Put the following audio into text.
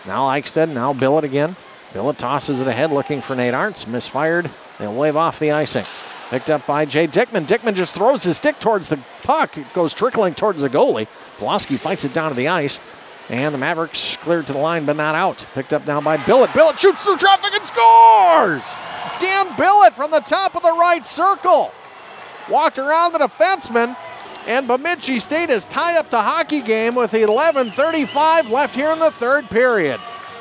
Now Eichstead, now Billett again. Billett tosses it ahead looking for Nate Arntz. Misfired. They'll wave off the icing. Picked up by Jay Dickman. Dickman just throws his stick towards the puck. It goes trickling towards the goalie. Pulaski fights it down to the ice. And the Mavericks cleared to the line but not out. Picked up now by Billett. Billett shoots through traffic and scores! Dan Billett from the top of the right circle. Walked around the defenseman. And Bemidji State has tied up the hockey game with 11:35 left here in the third period.